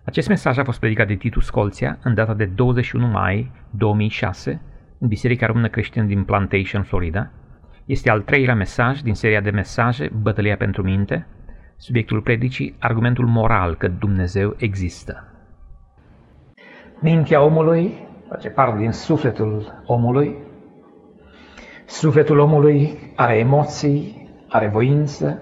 Acest mesaj a fost predicat de Titu Scolția în data de 21 mai 2006 în Biserica Română Creștină din Plantation, Florida. Este al treilea mesaj din seria de mesaje Bătălia pentru minte. Subiectul predicii, argumentul moral că Dumnezeu există. Mintea omului face parte din sufletul omului. Sufletul omului are emoții, are voință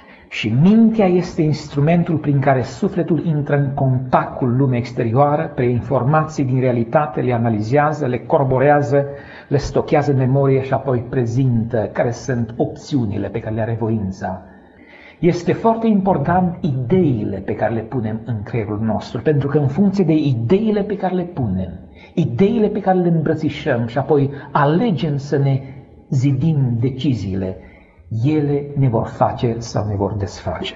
și mintea este instrumentul prin care sufletul intră în contact cu lumea exterioară, preia informații din realitate, le analizează, le corroborează, le stochează în memorie și apoi prezintă care sunt opțiunile pe care le are voința. Este foarte important ideile pe care le punem în creierul nostru, pentru că în funcție de ideile pe care le punem, ideile pe care le îmbrățișăm și apoi alegem să ne zidim deciziile, ele ne vor face sau ne vor desface.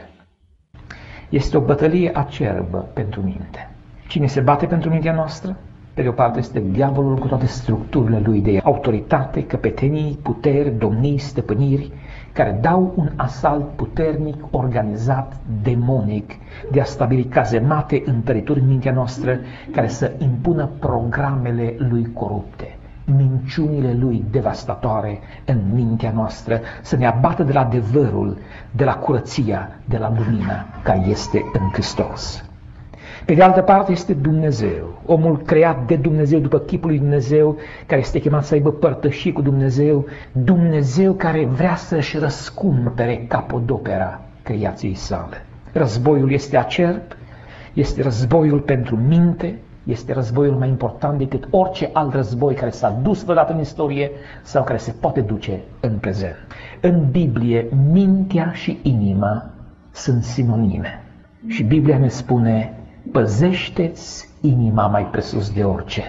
Este o bătălie acerbă pentru minte. Cine se bate pentru mintea noastră? Pe de o parte este diavolul cu toate structurile lui de autoritate, căpetenii, puteri, domnii, stăpâniri, care dau un asalt puternic, organizat, demonic, de a stabili cazemate întărituri în mintea noastră, care să impună programele lui corupte, minciunile lui devastatoare în mintea noastră, să ne abată de la adevărul, de la curăția, de la lumina care este în Hristos. Pe de altă parte este Dumnezeu, omul creat de Dumnezeu după chipul lui Dumnezeu, care este chemat să aibă părtășie cu Dumnezeu, Dumnezeu care vrea să-și răscumpere capodopera creației sale. Războiul este acerb, este războiul pentru minte, este războiul mai important decât orice alt război care s-a dus vreodată în istorie sau care se poate duce în prezent. În Biblie, mintea și inima sunt sinonime și Biblia ne spune: păzește-ți inima mai presus de orice.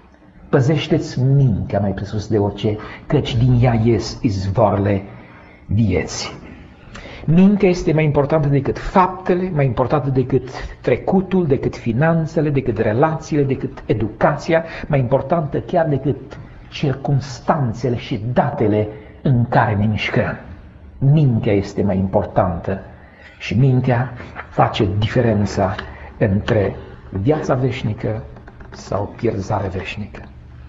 Păzește-ți mintea mai presus de orice, căci din ea ies izvoarele vieții. Mintea este mai importantă decât faptele, mai importantă decât trecutul, decât finanțele, decât relațiile, decât educația, mai importantă chiar decât circumstanțele și datele în care ne mișcăm. Mintea este mai importantă și mintea face diferența între viața veșnică sau pierzare veșnică.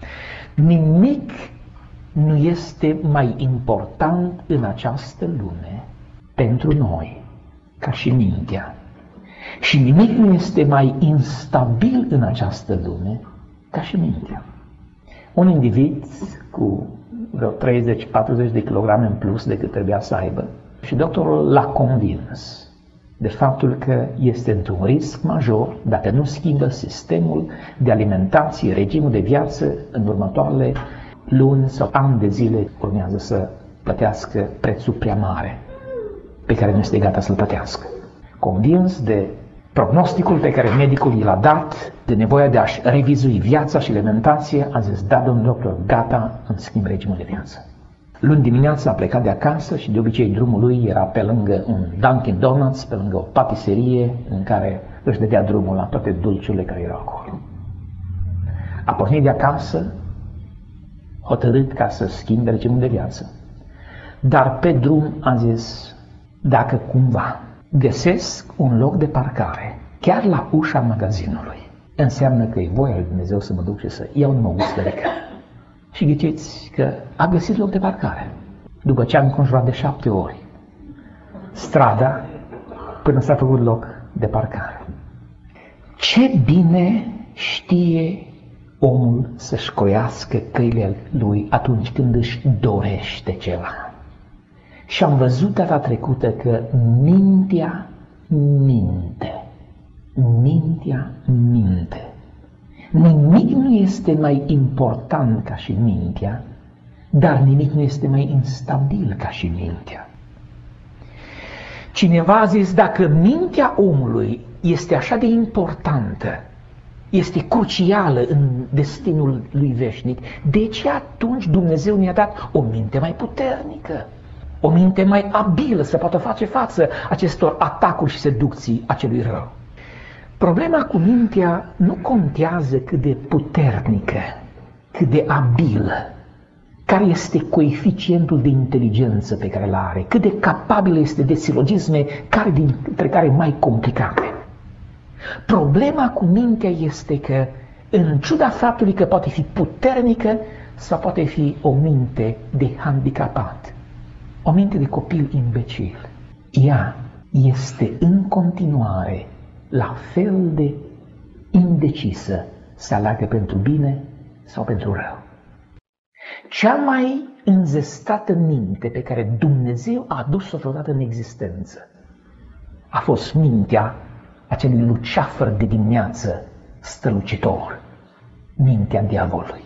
Nimic nu este mai important în această lume pentru noi ca și mintea. Și nimic nu este mai instabil în această lume ca și mintea. Un individ cu vreo 30-40 de kilograme în plus decât trebuia să aibă și doctorul l-a convins de faptul că este într-un risc major dacă nu schimbă sistemul de alimentație, regimul de viață în următoarele luni sau ani de zile urmează să plătească prețul prea mare pe care nu este gata să-l plătească. Convins de prognosticul pe care medicul i l-a dat, de nevoia de a-și revizui viața și alimentație, a zis: da, domnul doctor, gata, îmi schimb regimul de viață. Luni dimineața a plecat de acasă și de obicei drumul lui era pe lângă un Dunkin' Donuts, pe lângă o patiserie în care își dădea drumul la toate dulciurile care erau acolo. A pornit de acasă, hotărât ca să schimbe regimul de viață. Dar pe drum a zis: dacă cumva găsesc un loc de parcare chiar la ușa magazinului, înseamnă că e voia lui Dumnezeu să mă duc și să iau un măgustărică. Și ghiciți că a găsit loc de parcare. După ce a înconjurat de 7 ori strada până s-a făcut loc de parcare. Ce bine știe omul să-și croiască căile lui atunci când își dorește ceva. Și am văzut data trecută că mintea minte. Mintea minte. Nimic nu este mai important ca și mintea, dar nimic nu este mai instabil ca și mintea. Cineva a zis: dacă mintea omului este așa de importantă, este crucială în destinul lui veșnic, de ce atunci Dumnezeu ne-a dat o minte mai puternică, o minte mai abilă să poată face față acestor atacuri și seducții acelui rău? Problema cu mintea nu contează cât de puternică, cât de abilă, care este coeficientul de inteligență pe care îl are, cât de capabilă este de silogisme, care dintre care mai complicate. Problema cu mintea este că, în ciuda faptului că poate fi puternică sau poate fi o minte de handicapat, o minte de copil imbecil, ea este în continuare la fel de indecisă să aleagă pentru bine sau pentru rău. Cea mai înzestată minte pe care Dumnezeu a adus-o vreodată în existență a fost mintea acelui luceafăr de dimineață strălucitor, mintea diavolului.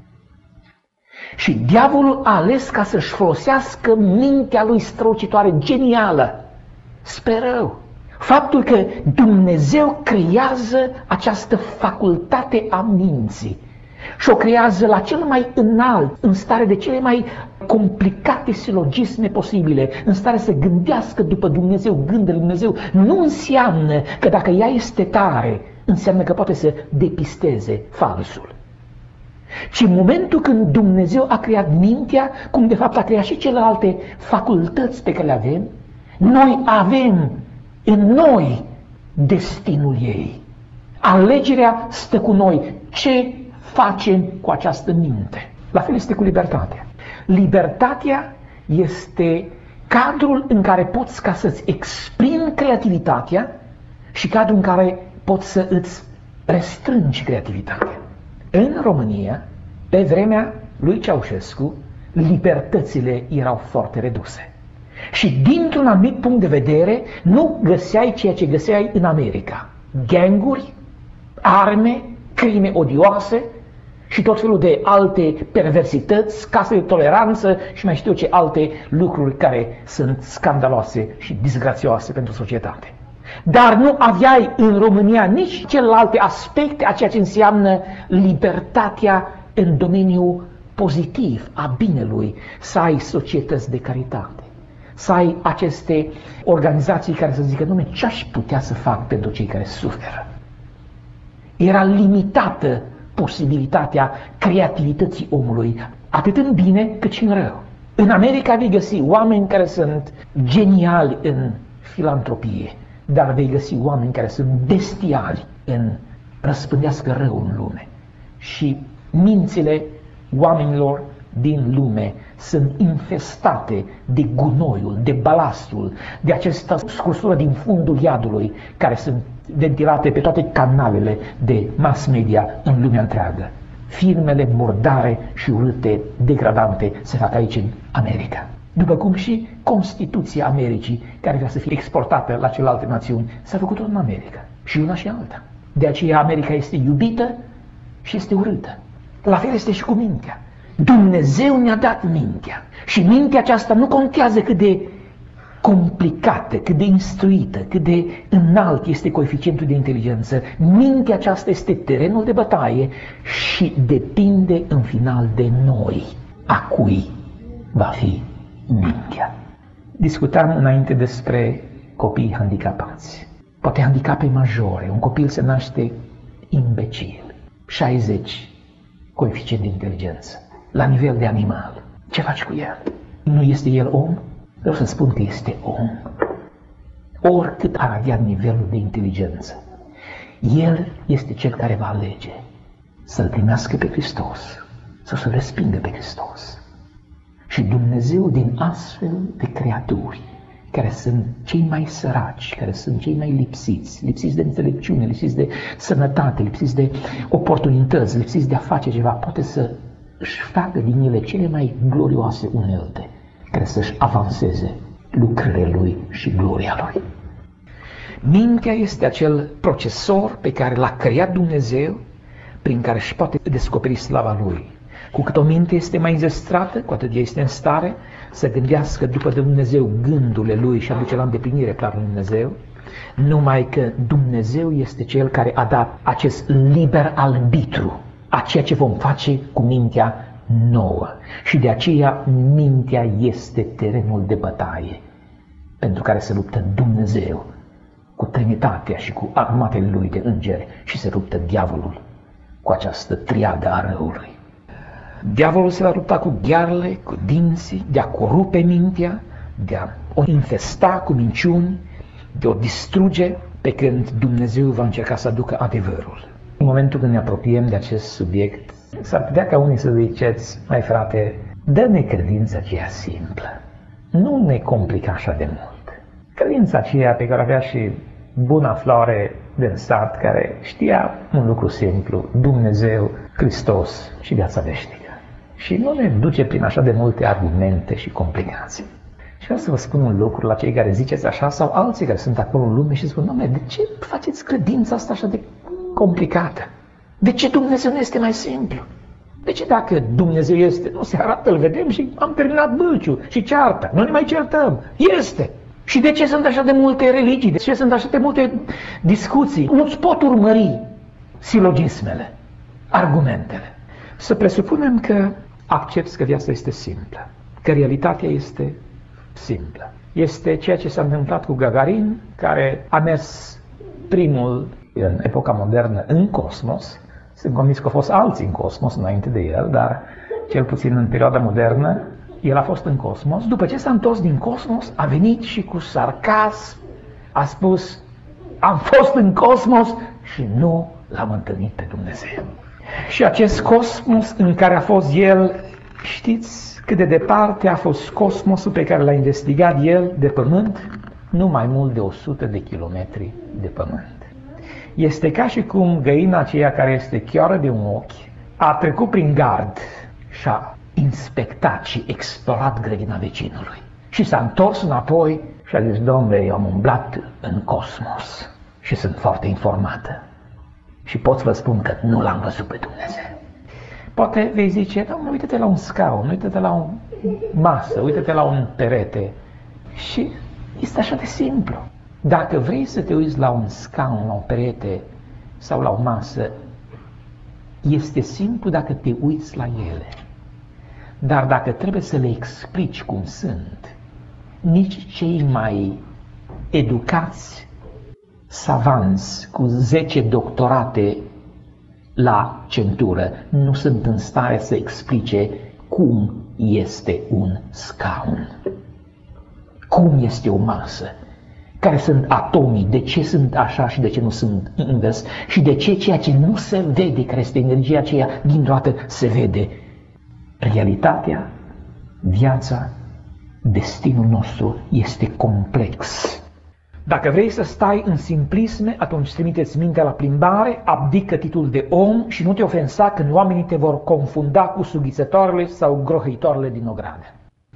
Și diavolul a ales ca să-și folosească mintea lui strălucitoare, genială, spre rău. Faptul că Dumnezeu creează această facultate a minții și o creează la cel mai înalt, în stare de cele mai complicate silogisme posibile, în stare să gândească după Dumnezeu, gândul lui Dumnezeu, nu înseamnă că dacă ea este tare, înseamnă că poate să depisteze falsul. Ci în momentul când Dumnezeu a creat mintea, cum de fapt a creat și celelalte facultăți pe care le avem, noi avem în noi destinul ei. Alegerea stă cu noi. Ce facem cu această minte? La fel este cu libertatea. Libertatea este cadrul în care poți ca să-ți exprimi creativitatea și cadrul în care poți să îți restrângi creativitatea. În România, pe vremea lui Ceaușescu, libertățile erau foarte reduse. Și dintr-un anumit punct de vedere, nu găseai ceea ce găseai în America. Ganguri, arme, crime odioase și tot felul de alte perversități, case de toleranță și mai știu ce alte lucruri care sunt scandaloase și disgrațioase pentru societate. Dar nu aveai în România nici celelalte aspecte a ceea ce înseamnă libertatea în domeniul pozitiv, a binelui, să ai societăți de caritate, să ai aceste organizații care să zică, nume, ce aș putea să fac pentru cei care suferă? Era limitată posibilitatea creativității omului, atât în bine cât și în rău. În America vei găsi oameni care sunt geniali în filantropie, dar vei găsi oameni care sunt bestiali în răspândească rău în lume. Și mințile oamenilor din lume sunt infestate de gunoiul, de balastul, de această scursură din fundul iadului, care sunt ventilate pe toate canalele de mass media în lumea întreagă. Filmele murdare și urâte, degradante se fac aici în America. După cum și Constituția Americii, care vrea să fie exportată la celelalte națiuni, s-a făcut tot în America. Și una și alta. De aceea America este iubită și este urâtă. La fel este și cu mintea. Dumnezeu ne-a dat mintea. Și mintea aceasta nu contează cât de complicată, cât de instruită, cât de înalt este coeficientul de inteligență. Mintea aceasta este terenul de bătaie și depinde în final de noi. A cui va fi mintea? Discutam înainte despre copiii handicapați. Poate handicape majore. Un copil se naște imbecil. 60 coeficient de inteligență. La nivel de animal. Ce faci cu el? Nu este el om? Vreau să spun că este om. Oricât ar avea nivelul de inteligență, el este cel care va alege să-L primească pe Hristos sau să-L respingă pe Hristos. Și Dumnezeu din astfel de creaturi, care sunt cei mai săraci, care sunt cei mai lipsiți de înțelepciune, lipsiți de sănătate, lipsiți de oportunități, lipsiți de a face ceva, poate să își facă din ele cele mai glorioase unelte, care să-și avanseze lucrările lui și gloria lui. Mintea este acel procesor pe care l-a creat Dumnezeu, prin care își poate descoperi slava lui. Cu cât o minte este mai înzestrată, cu atât ea este în stare să gândească după Dumnezeu gândurile lui și aduce la îndeplinire planul lui Dumnezeu, numai că Dumnezeu este cel care a dat acest liber arbitru a ceea ce vom face cu mintea nouă. Și de aceea mintea este terenul de bătaie pentru care se luptă Dumnezeu cu Trinitatea și cu armatele lui de îngeri și se luptă diavolul cu această triadă a răului. Diavolul se va lupta cu ghearele, cu dinții, de a corupe mintea, de a o infesta cu minciuni, de a o distruge pe când Dumnezeu va încerca să aducă adevărul. În momentul când ne apropiem de acest subiect, s-ar putea ca unii să ziceți, mai frate, dă-ne credința aceea simplă. Nu ne complica așa de mult. Credința aceea pe care avea și buna floare din sat, care știa un lucru simplu, Dumnezeu, Hristos și viața veșnică. Și nu ne duce prin așa de multe argumente și complicații. Și vreau să vă spun un lucru la cei care ziceți așa sau alții care sunt acolo în lume și spun, dom'le, de ce faceți credința asta așa de complicată? De ce Dumnezeu nu este mai simplu? De ce dacă Dumnezeu este, nu se arată, îl vedem și am terminat bâlciul și ceartă, nu ne mai certăm, este. Și de ce sunt așa de multe religii, de ce sunt așa de multe discuții? Nu-ți pot urmări silogismele, argumentele. Să presupunem că accepți că viața este simplă, că realitatea este simplă. Este ceea ce s-a întâmplat cu Gagarin, care a mers primul în epoca modernă în cosmos. Sunt convins că au fost alții în cosmos înainte de el, dar cel puțin în perioada modernă, el a fost în cosmos. După ce s-a întors din cosmos, a venit și cu sarcasm a spus, am fost în cosmos și nu l-am întâlnit pe Dumnezeu. Și acest cosmos în care a fost el, știți cât de departe a fost cosmosul pe care l-a investigat el de pământ? Nu mai mult de 100 de kilometri de pământ. Este ca și cum găina aceea care este chioară de un ochi a trecut prin gard și a inspectat și explorat grădina vecinului. Și s-a întors înapoi și a zis, domnule, eu am umblat în cosmos și sunt foarte informată. Și pot să vă spun că nu l-am văzut pe Dumnezeu. Poate vei zice, domnule, uite-te la un scaun, uite-te la o masă, uite-te la un perete. Și este așa de simplu. Dacă vrei să te uiți la un scaun, la un perete sau la o masă, este simplu dacă te uiți la ele. Dar dacă trebuie să le explici cum sunt, nici cei mai educați savanți cu 10 doctorate la centură nu sunt în stare să explice cum este un scaun, cum este o masă, care sunt atomii, de ce sunt așa și de ce nu sunt invers și de ce ceea ce nu se vede, care este energia aceea, dintr-o dată se vede. Realitatea, viața, destinul nostru este complex. Dacă vrei să stai în simplisme, atunci trimite-ți mintea la plimbare, abdică titlul de om și nu te ofensa când oamenii te vor confunda cu sughițătoarele sau grohăitoarele din ogradă.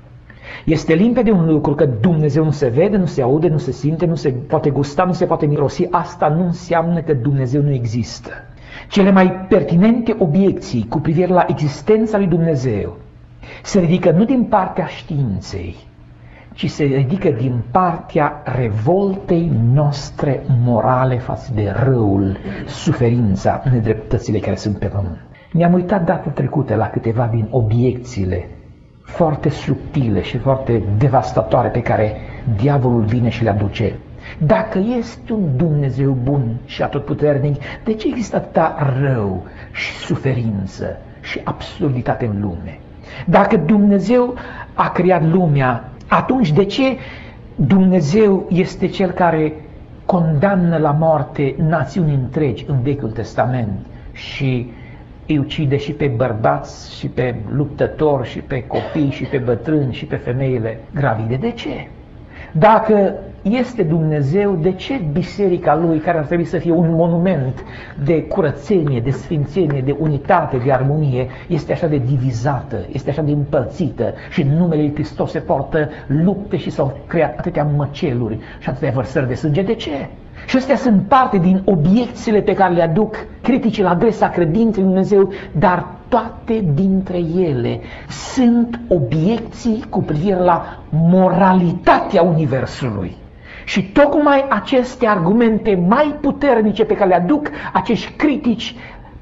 Este limpede un lucru că Dumnezeu nu se vede, nu se aude, nu se simte, nu se poate gusta, nu se poate mirosi. Asta nu înseamnă că Dumnezeu nu există. Cele mai pertinente obiecții cu privire la existența lui Dumnezeu se ridică nu din partea științei, ci se ridică din partea revoltei noastre morale față de răul, suferința, nedreptățile care sunt pe pământ. Ne-am uitat data trecută la câteva din obiecțiile foarte subtile și foarte devastatoare pe care diavolul vine și le aduce. Dacă este un Dumnezeu bun și atotputernic, de ce există atâta rău și suferință și absurditate în lume? Dacă Dumnezeu a creat lumea, atunci de ce Dumnezeu este Cel care condamnă la moarte națiuni întregi în Vechiul Testament și îi ucide și pe bărbați, și pe luptători, și pe copii, și pe bătrâni, și pe femeile gravide? De ce? Dacă este Dumnezeu, de ce biserica Lui, care ar trebui să fie un monument de curățenie, de sfințenie, de unitate, de armonie, este așa de divizată, este așa de împărțită și în numele Lui Hristos se poartă lupte și s-au creat atâtea măceluri și atâtea vărsări de sânge? De ce? Și astea sunt parte din obiecțiile pe care le aduc criticii la adresa credinței lui Dumnezeu, dar toate dintre ele sunt obiecții cu privire la moralitatea Universului. Și tocmai aceste argumente mai puternice pe care le aduc acești critici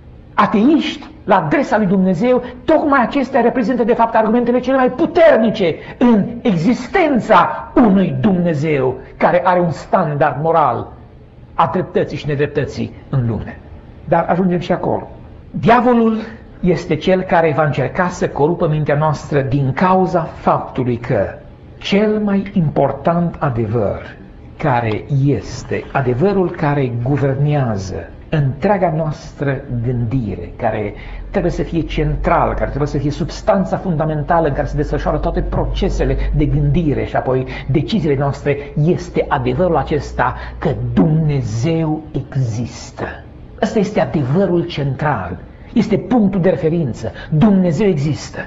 ateiști la adresa lui Dumnezeu, tocmai acestea reprezintă de fapt argumentele cele mai puternice în existența unui Dumnezeu care are un standard moral a dreptății și nedreptății în lume. Dar ajungem și acolo. Diavolul este cel care va încerca să corupă mintea noastră din cauza faptului că cel mai important adevăr care este, adevărul care guvernează întreaga noastră gândire, care trebuie să fie central, care trebuie să fie substanța fundamentală în care se desfășoară toate procesele de gândire și apoi deciziile noastre, este adevărul acesta că Dumnezeu există. Ăsta este adevărul central, este punctul de referință. Dumnezeu există.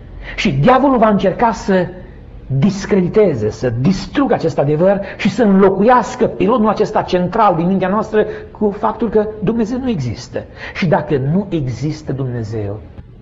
Și diavolul va încerca să discrediteze, să distrugă acest adevăr și să înlocuiască pilonul acesta central din mintea noastră cu faptul că Dumnezeu nu există. Și dacă nu există Dumnezeu,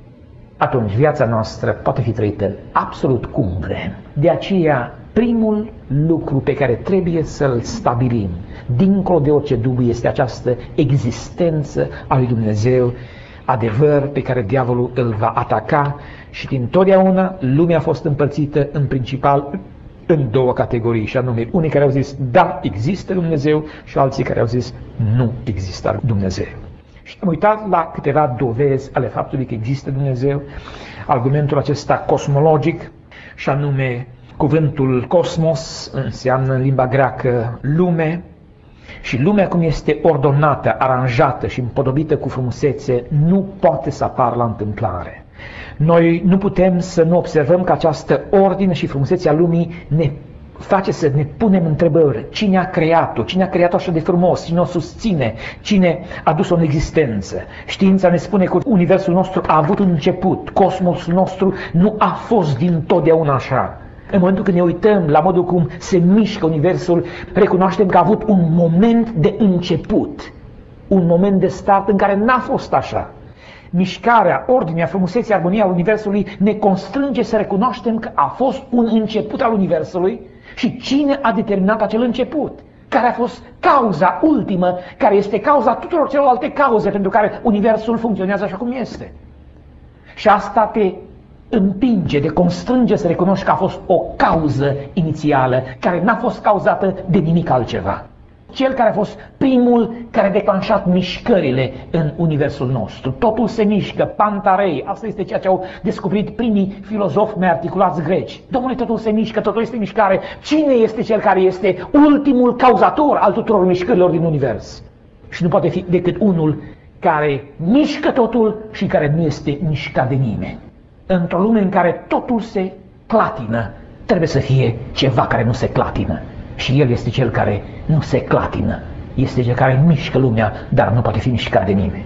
atunci viața noastră poate fi trăită absolut cum vrem. De aceea, primul lucru pe care trebuie să-l stabilim, dincolo de orice dubiu, este această existență a lui Dumnezeu, adevăr pe care diavolul îl va ataca. Și dintotdeauna lumea a fost împărțită în principal în două categorii, și anume unii care au zis da, există Dumnezeu și alții care au zis nu există Dumnezeu. Și am uitat la câteva dovezi ale faptului că există Dumnezeu, argumentul acesta cosmologic, și anume cuvântul cosmos înseamnă în limba greacă lume, și lumea cum este ordonată, aranjată și împodobită cu frumusețe nu poate să apară la întâmplare. Noi nu putem să nu observăm că această ordine și frumusețea lumii ne face să ne punem întrebări. Cine a creat-o? Cine a creat-o așa de frumos? Cine o susține? Cine a dus-o în existență? Știința ne spune că universul nostru a avut un început. Cosmosul nostru nu a fost dintotdeauna așa. În momentul când ne uităm la modul cum se mișcă universul, recunoaștem că a avut un moment de început, un moment de start în care n-a fost așa. Mișcarea, ordinea, frumusețea, armonia universului ne constrânge să recunoaștem că a fost un început al universului și cine a determinat acel început, care a fost cauza ultimă, care este cauza tuturor celorlalte cauze pentru care universul funcționează așa cum este. Și asta te împinge, te constrânge să recunoști că a fost o cauză inițială care n-a fost cauzată de nimic altceva. Cel care a fost primul care a declanșat mișcările în universul nostru. Totul se mișcă, pantarei, asta este ceea ce au descoperit primii filozofi mai articulați greci. Domnule, totul se mișcă, totul este mișcare. Cine este cel care este ultimul cauzator al tuturor mișcărilor din univers? Și nu poate fi decât unul care mișcă totul și care nu este mișcat de nimeni. Într-o lume în care totul se clatină, trebuie să fie ceva care nu se clatină. Și El este Cel care nu se clatină. Este Cel care mișcă lumea, dar nu poate fi mișcat de nimeni.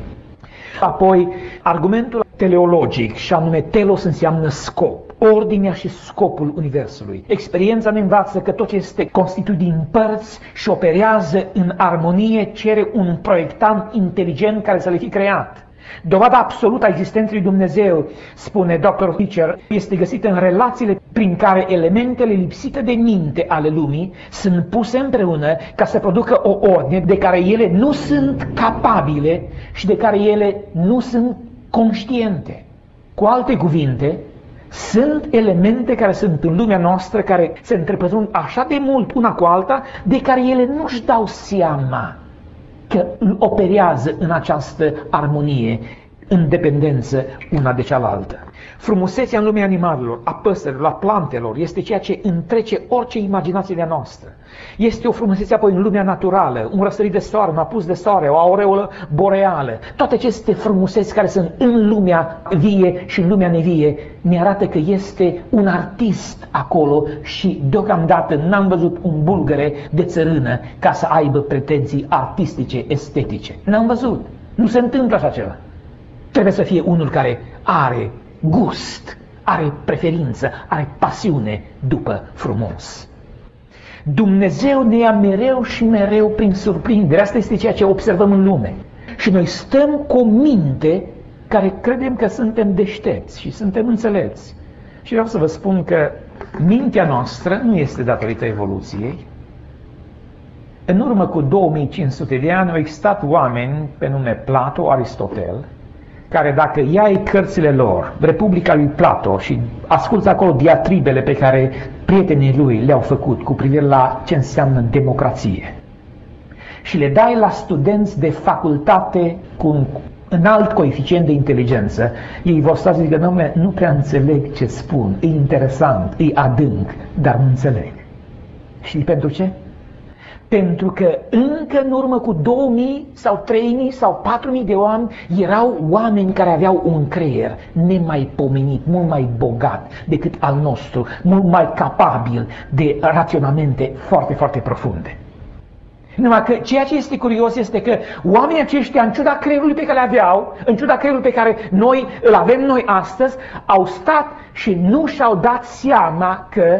Apoi, argumentul teleologic, și anume telos înseamnă scop, ordinea și scopul universului. Experiența ne învață că tot ce este constituit din părți și operează în armonie cere un proiectant inteligent care să le fi creat. Dovada absolută a existenței lui Dumnezeu, spune Dr. Fischer, este găsită în relațiile prin care elementele lipsite de minte ale lumii sunt puse împreună ca să producă o ordine de care ele nu sunt capabile și de care ele nu sunt conștiente. Cu alte cuvinte, sunt elemente care sunt în lumea noastră, care se întrepătrund așa de mult una cu alta, de care ele nu-și dau seama că operează în această armonie, în dependență una de cealaltă. Frumusețea în lumea animalelor, a păsărilor, a plantelor, este ceea ce întrece orice imaginație de-a noastră. Este o frumusețe apoi în lumea naturală, un răsărit de soare, un apus de soare, o aureolă boreală. Toate aceste frumuseți care sunt în lumea vie și în lumea nevie ne arată că este un artist acolo și deocamdată n-am văzut un bulgăre de țărână ca să aibă pretenții artistice, estetice. N-am văzut. Nu se întâmplă așa ceva. Trebuie să fie unul care are gust, are preferință, are pasiune după frumos. Dumnezeu ne ia mereu și mereu prin surprindere. Asta este ceea ce observăm în lume. Și noi stăm cu o minte care credem că suntem deștepți și suntem înțelepți. Și vreau să vă spun că mintea noastră nu este datorită evoluției. În urmă cu 2500 de ani au existat oameni pe nume Plato, Aristotel, care dacă iai cărțile lor, Republica lui Plato, și asculți acolo diatribele pe care prietenii lui le-au făcut cu privire la ce înseamnă democrație, și le dai la studenți de facultate cu un înalt coeficient de inteligență, ei vor sta să zică, dom'le, nu prea înțeleg ce spun, e interesant, e adânc, dar nu înțeleg. Și pentru ce? Pentru că încă în urmă cu 2000 sau 3000 sau 4000 de ani erau oameni care aveau un creier nemaipomenit, mult mai bogat decât al nostru, mult mai capabil de raționamente foarte, foarte profunde. Numai că ceea ce este curios este că oamenii aceștia, în ciuda creierului pe care le aveau, în ciuda creierului pe care noi îl avem noi astăzi, au stat și nu și-au dat seama că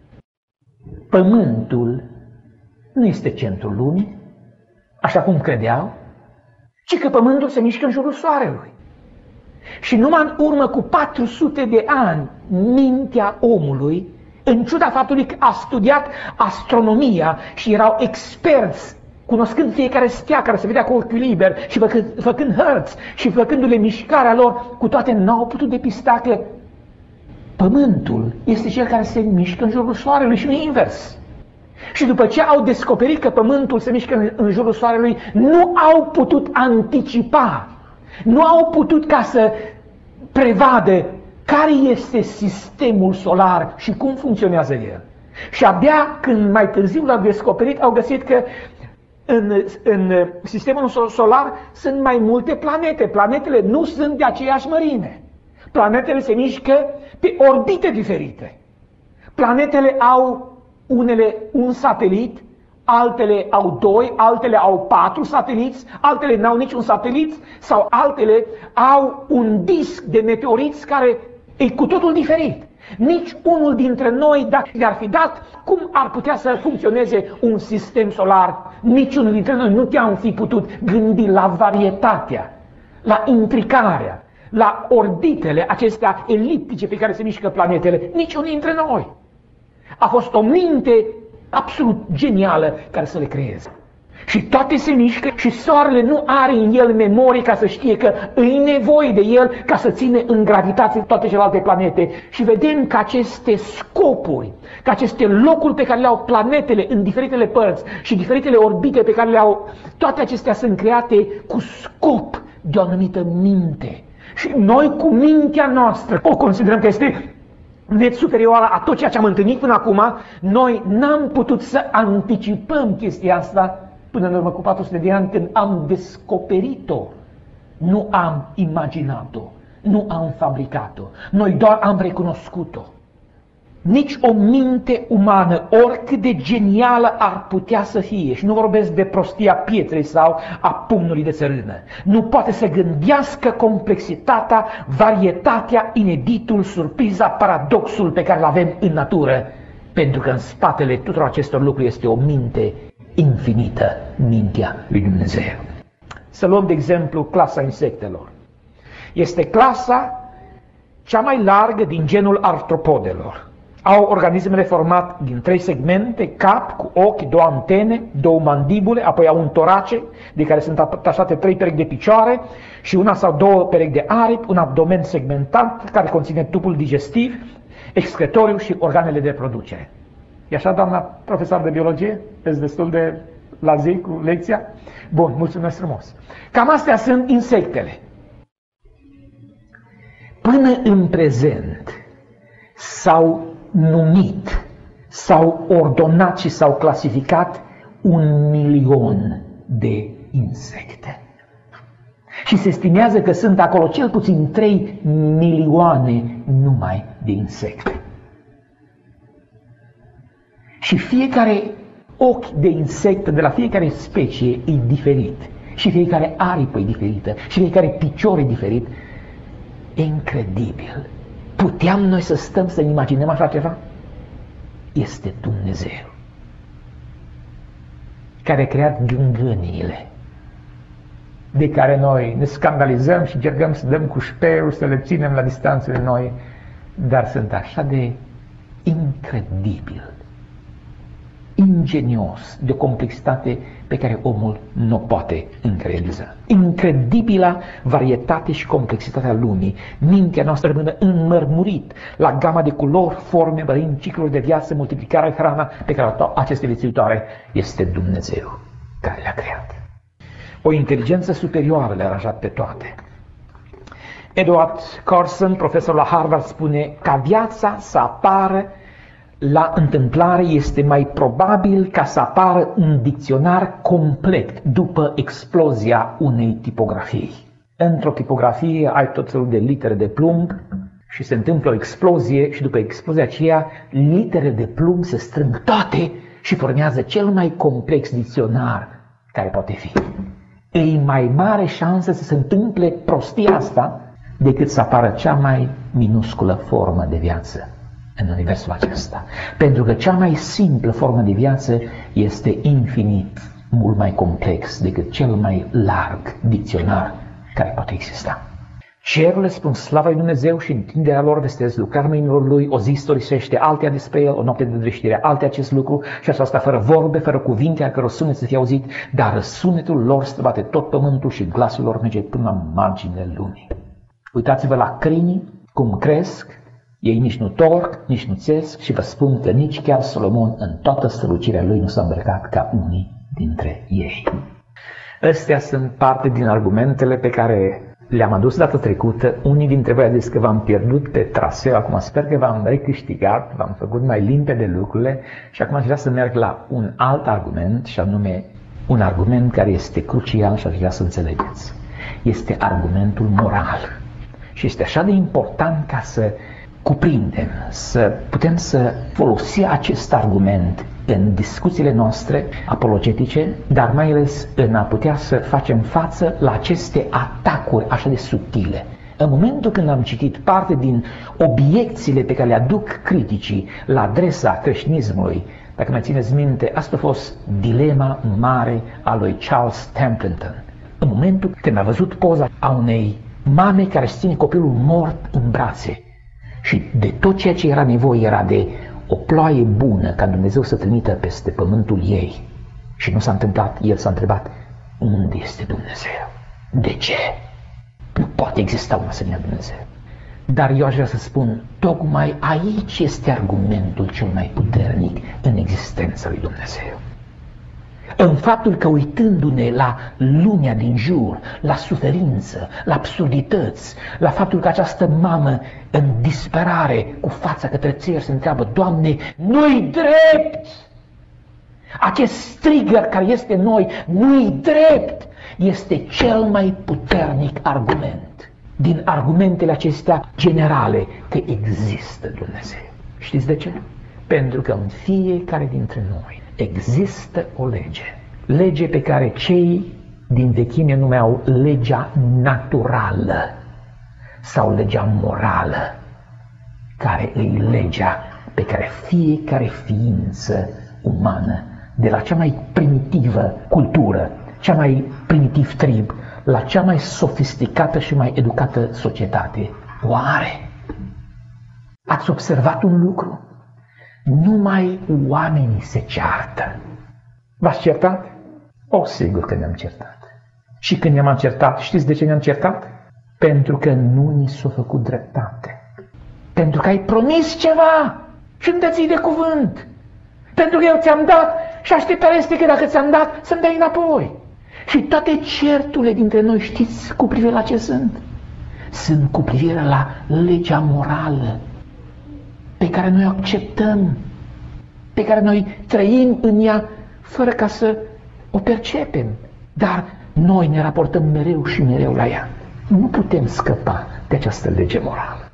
Pământul nu este centrul lumii, așa cum credeau, ci că Pământul se mișcă în jurul Soarelui. Și numai în urmă cu 400 de ani, mintea omului, în ciuda faptului că a studiat astronomia și erau experți, cunoscând fiecare stea care se vedea cu ochiul liber și făcând hărți și făcându-le mișcarea lor, cu toate n-au putut depista că Pământul este cel care se mișcă în jurul Soarelui și nu invers. Și după ce au descoperit că Pământul se mișcă în jurul Soarelui, nu au putut anticipa, nu au putut ca să prevadă care este sistemul solar și cum funcționează el. Și abia când mai târziu l-au descoperit, au găsit că în sistemul solar sunt mai multe planete. Planetele nu sunt de aceeași mărime. Planetele se mișcă pe orbite diferite. Planetele au unele un satelit, altele au 2, altele au 4 sateliți, altele n-au niciun satelit sau altele au un disc de meteoriți care e cu totul diferit. Nici unul dintre noi, dacă le-ar fi dat, cum ar putea să funcționeze un sistem solar, niciunul dintre noi nu te-am fi putut gândi la varietatea, la intricarea, la orbitele acestea eliptice pe care se mișcă planetele, niciunul dintre noi. A fost o minte absolut genială care să le creeze. Și toate se mișcă și Soarele nu are în el memorie ca să știe că îi nevoie de el ca să ține în gravitație toate celelalte planete. Și vedem că aceste scopuri, că aceste locuri pe care le au planetele în diferitele părți și diferitele orbite pe care le au, toate acestea sunt create cu scop de o anumită minte. Și noi cu mintea noastră o considerăm că este net superioară a tot ceea ce am întâlnit până acum. Noi n-am putut să anticipăm chestia asta până în urmă cu 400 de ani când am descoperit-o. Nu am imaginat-o, nu am fabricat-o, noi doar am recunoscut-o. Nici o minte umană, oricât de genială ar putea să fie, și nu vorbesc de prostia pietrei sau a pumnului de țărână, nu poate să gândească complexitatea, varietatea, ineditul, surpriza, paradoxul pe care îl avem în natură, pentru că în spatele tuturor acestor lucruri este o minte infinită, mintea lui Dumnezeu. Să luăm de exemplu clasa insectelor. Este clasa cea mai largă din genul artropodelor. Au organismele format din 3 segmente, cap cu ochi, 2 antene, 2 mandibule, apoi au un torace de care sunt atașate 3 perechi de picioare și una sau 2 perechi de aripi, un abdomen segmentat care conține tubul digestiv, excretoriu și organele de reproducere. E așa, doamna profesor de biologie? Ești destul de la zi cu lecția? Bun, mulțumesc frumos. Cam astea sunt insectele. Până în prezent s-au numit, s-au ordonat și s-au clasificat 1.000.000 de insecte. Și se estimează că sunt acolo cel puțin 3 milioane numai de insecte. Și fiecare ochi de insect de la fiecare specie e diferit. Și fiecare aripă e diferită. Și fiecare picior e diferit. E incredibil. Puteam noi să stăm să imaginăm așa ceva? Este Dumnezeu care a creat gângâniile de care noi ne scandalizăm și încercăm să dăm cu șperul, să le ținem la distanță de noi, dar sunt așa de incredibil, ingenios, de o complexitate pe care omul nu o poate încă realiza. Incredibila varietate și complexitatea lumii. Mintea noastră rămâne înmărmurit la gama de culori, forme, mărimi, cicluri de viață, multiplicarea, hrana pe care aceste viețuitoare este Dumnezeu care le-a creat. O inteligență superioară le-a aranjat pe toate. Edward Carson, profesor la Harvard, spune ca viața să apară La întâmplare este mai probabil ca să apară un dicționar complet după explozia unei tipografii. Într-o tipografie ai tot felul de litere de plumb și se întâmplă o explozie și după explozia aceea litere de plumb se strâng toate și formează cel mai complex dicționar care poate fi. E mai mare șansă să se întâmple prostia asta decât să apară cea mai minusculă formă de viață în universul acesta. Pentru că cea mai simplă formă de viață este infinit mult mai complex decât cel mai larg dicționar care poate exista. Cerurile spun slava lui Dumnezeu și întinderea lor vestesc lucrarea mâinilor lui, o zi istorisește altea despre el, o noapte de dreștire altea acest lucru și aceasta fără vorbe, fără cuvinte, a căror sunet să fie auzit, dar răsunetul lor străbate tot pământul și glasul lor merge până la marginile lumii. Uitați-vă la crinii, cum cresc, ei nici nu torc, nici nu țesc și vă spun că nici chiar Solomon în toată strălucirea lui nu s-a îmbrăcat ca unii dintre ei. Astea sunt parte din argumentele pe care le-am adus data trecută. Unii dintre voi au zis că v-am pierdut pe traseu, acum sper că v-am recâștigat, v-am făcut mai limpede lucrurile și acum aș vrea să merg la un alt argument și anume un argument care este crucial și aș vrea să înțelegeți. Este argumentul moral și este așa de important ca să cuprindem, să putem să folosim acest argument în discuțiile noastre apologetice, dar mai ales în a putea să facem față la aceste atacuri așa de subtile. În momentul când am citit parte din obiecțiile pe care le aduc criticii la adresa creștinismului, dacă mai țineți minte, asta a fost dilema mare a lui Charles Templeton. În momentul când a văzut poza a unei mame care își ține copilul mort în brațe și de tot ceea ce era nevoie era de o ploaie bună ca Dumnezeu să trimită peste pământul ei. Și nu s-a întâmplat, el s-a întrebat, unde este Dumnezeu? De ce? Nu poate exista un asemenea Dumnezeu. Dar eu aș vrea să spun, tocmai aici este argumentul cel mai puternic în existența lui Dumnezeu. În faptul că uitându-ne la lumea din jur, la suferință, la absurdități, la faptul că această mamă în disperare, cu fața către cer, se întreabă, Doamne, nu-i drept! Acest strigăr care este în noi, nu-i drept! Este cel mai puternic argument din argumentele acestea generale că există Dumnezeu. Știți de ce? Pentru că în fiecare dintre noi există o lege pe care cei din vechime numeau legea naturală sau legea morală, care e legea pe care fiecare ființă umană, de la cea mai primitivă cultură, cea mai primitiv trib, la cea mai sofisticată și mai educată societate, o are. Ați observat un lucru? Numai oamenii se ceartă. V-ați certat? O, sigur că ne-am certat. Și când ne-am certat, știți de ce ne-am certat? Pentru că nu ni s-a făcut dreptate. Pentru că ai promis ceva și nu te ții de cuvânt. Pentru că eu ți-am dat și așteptarea este că dacă ți-am dat, să-mi dai înapoi. Și toate certurile dintre noi, știți cu privire la ce sunt? Sunt cu privire la legea morală pe care noi o acceptăm, pe care noi trăim în ea fără ca să o percepem. Dar noi ne raportăm mereu și mereu la ea. Nu putem scăpa de această lege morală.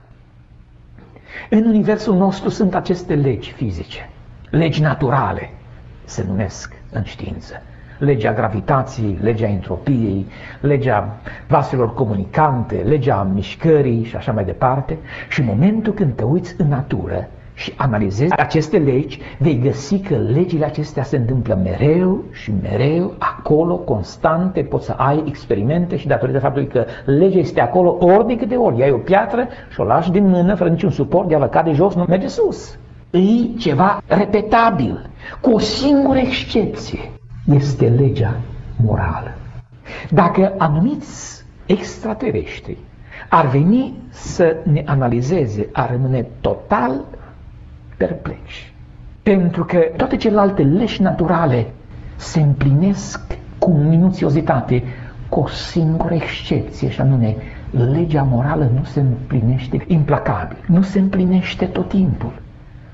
În universul nostru sunt aceste legi fizice, legi naturale, se numesc în știință. Legea gravitației, legea entropiei, legea vaselor comunicante, legea mișcării și așa mai departe. Și în momentul când te uiți în natură și analizezi aceste legi, vei găsi că legile acestea se întâmplă mereu și mereu, acolo, constante, poți să ai experimente și datorită faptului că legea este acolo ori de câte ori. Iai o piatră și o lași din mână fără niciun suport, ea cade jos, nu merge sus. E ceva repetabil, cu o singură excepție. Este legea morală. Dacă anumiți extraterestri ar veni să ne analizeze, ar rămâne total perplexi. Pentru că toate celelalte legi naturale se împlinesc cu minuțiozitate, cu o singură excepție, și anume, legea morală nu se împlinește implacabil, nu se împlinește tot timpul.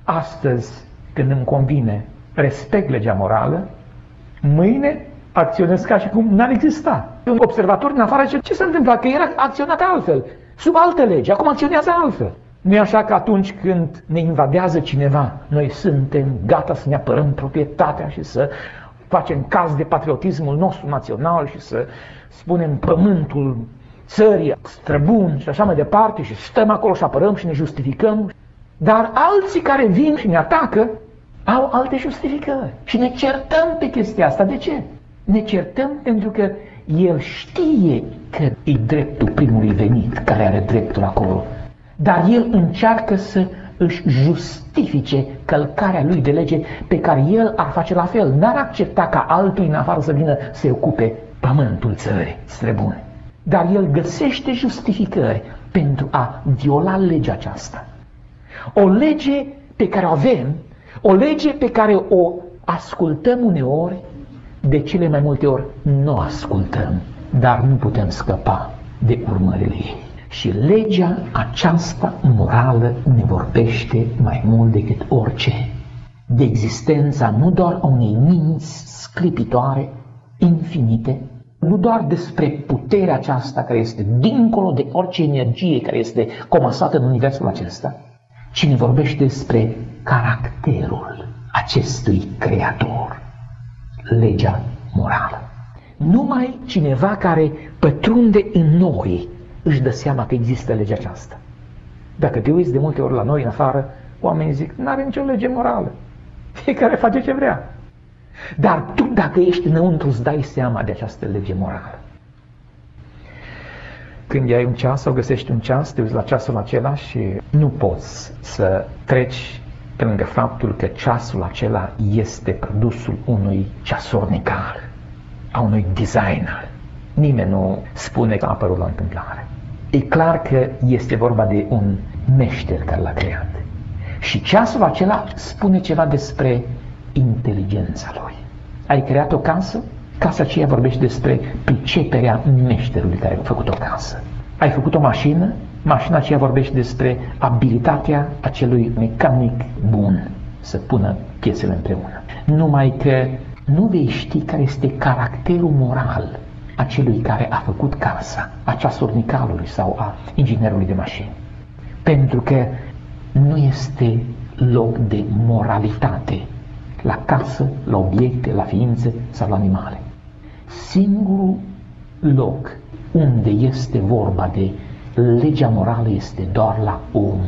astăzi, când îmi convine, respect legea morală, mâine acționez ca și cum n-ar exista. Un observator din afară zice, ce se întâmplă? Că era acționat altfel, sub alte legi, acum acționează altfel. Nu e așa că atunci când ne invadează cineva, noi suntem gata să ne apărăm proprietatea și să facem caz de patriotismul nostru național și să spunem pământul țării străbun și așa mai departe și stăm acolo și apărăm și ne justificăm. Dar alții care vin și ne atacă au alte justificări și ne certăm pe chestia asta. De ce? Ne certăm pentru că el știe că e dreptul primului venit care are dreptul acolo, dar el încearcă să își justifice călcarea lui de lege pe care el ar face la fel. N-ar accepta ca altul în afară să vină să ocupe pământul țării străbune. Dar el găsește justificări pentru a viola legea aceasta. O lege pe care o avem, o lege pe care o ascultăm uneori, de cele mai multe ori nu o ascultăm, dar nu putem scăpa de urmările ei. Și legea aceasta morală ne vorbește mai mult decât orice de existența nu doar a unei minți sclipitoare, infinite, nu doar despre puterea aceasta care este dincolo de orice energie care este comasată în universul acesta, ci ne vorbește despre caracterul acestui creator, legea morală. Numai cineva care pătrunde în noi își dă seama că există legea aceasta. Dacă te uiți de multe ori la noi în afară, oamenii zic, n-are nicio lege morală. Fiecare face ce vrea. Dar tu, dacă ești înăuntru, îți dai seama de această lege morală. Când ai un ceas sau găsești un ceas, te uiți la ceasul acela și nu poți să treci pe lângă faptul că ceasul acela este produsul unui ceasornicar, a unui designer. Nimeni nu spune că a apărut la întâmplare. E clar că este vorba de un meșter care l-a creat. Și ceasul acela spune ceva despre inteligența lui. Ai creat o casă? Casa aceea vorbește despre priceperea meșterului care a făcut o casă. Ai făcut o mașină? Mașina aceea vorbește despre abilitatea acelui mecanic bun să pună piesele împreună. Numai că nu vei ști care este caracterul moral a celui care a făcut casa, a ceasornicalului sau a inginerului de mașini. Pentru că nu este loc de moralitate la casă, la obiecte, la ființe sau la animale. Singurul loc unde este vorba de legea morală este doar la om.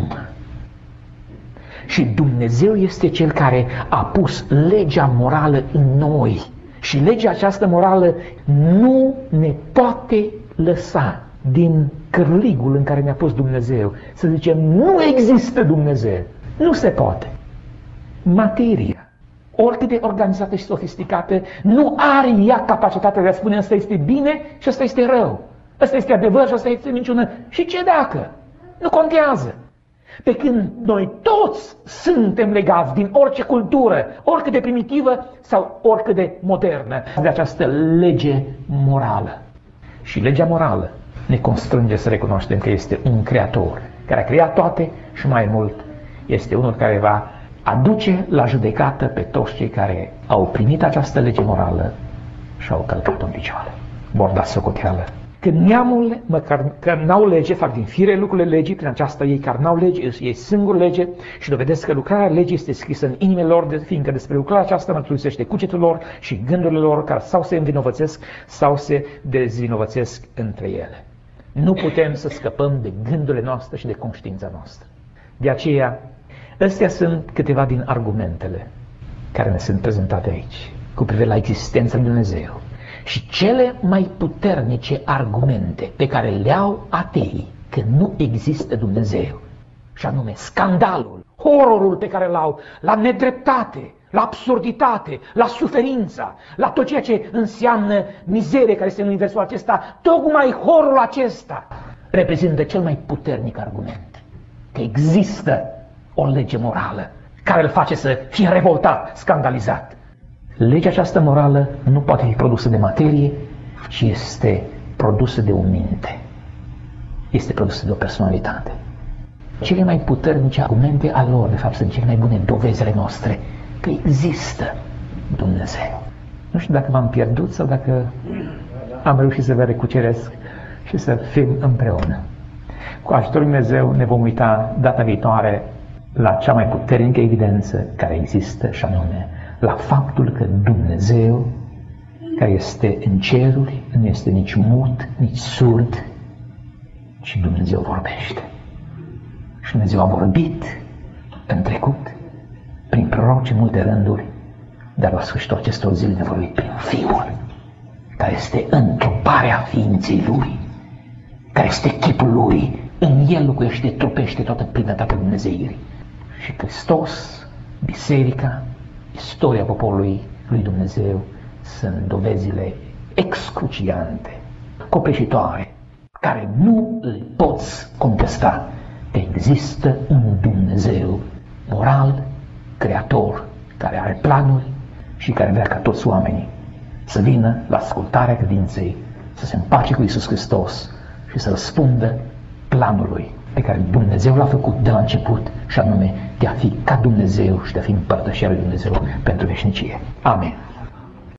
Și Dumnezeu este Cel care a pus legea morală în noi. Și legea aceasta morală nu ne poate lăsa din cârligul în care ne-a pus Dumnezeu. Să zicem, nu există Dumnezeu. Nu se poate. Materia, oricât de organizată și sofisticată, nu are ea capacitatea de a spune ăsta este bine și ăsta este rău. Ăsta este adevăr și ăsta este minciună. Și ce dacă? Nu contează. Pe când noi toți suntem legați din orice cultură, oricât de primitivă sau oricât de modernă, de această lege morală. Și legea morală ne constrânge să recunoaștem că este un creator care a creat toate și mai mult este unul care va aduce la judecată pe toți cei care au primit această lege morală și au călcat-o în picioare. Vor da socoteală. Când neamul, măcar că n-au lege, fac din fire lucrurile legii, prin aceasta ei care n-au lege, ei singur lege și dovedesc că lucrarea legii este scrisă în inimile lor, fiindcă despre lucrarea aceasta mărturisește cugetul lor și gândurile lor care sau se învinovățesc sau se dezvinovățesc între ele. Nu putem să scăpăm de gândurile noastre și de conștiința noastră. De aceea, astea sunt câteva din argumentele care ne sunt prezentate aici cu privire la existența lui Dumnezeu. Și cele mai puternice argumente pe care le au ateii că nu există Dumnezeu, și anume scandalul, horrorul pe care l-au la nedreptate, la absurditate, la suferința, la tot ceea ce înseamnă mizerie care este în universul acesta, tocmai horrorul acesta reprezintă cel mai puternic argument că există o lege morală care îl face să fie revoltat, scandalizat. Legea această morală nu poate fi produsă de materie, ci este produsă de o minte. Este produsă de o personalitate. Cele mai puternice argumente al lor, de fapt, sunt cele mai bune dovezile noastre că există Dumnezeu. Nu știu dacă m-am pierdut sau dacă am reușit să vă recuceresc și să fim împreună. Cu ajutorul Lui Dumnezeu ne vom uita data viitoare la cea mai puternică evidență care există, și anume la faptul că Dumnezeu, care este în ceruri, nu este nici mut, nici surd, ci Dumnezeu vorbește. Și Dumnezeu a vorbit în trecut, prin proroci în multe rânduri, dar la sfârșitul acestor zile ne-a vorbit prin Fiul, care este întruparea ființei Lui, care este chipul Lui, în El locuiește, trupește toată plinătatea Dumnezeirii. Și Hristos, Biserica, istoria poporului lui Dumnezeu sunt dovezile excruciante, copleșitoare, care nu îl poți contesta, că există un Dumnezeu moral, creator, care are planuri și care vrea ca toți oamenii să vină la ascultarea credinței, să se împace cu Iisus Hristos și să răspundă planului pe care Dumnezeu l-a făcut de la început, și anume de a fi ca Dumnezeu și de a fi împărtășia lui Dumnezeu pentru veșnicie. Amin.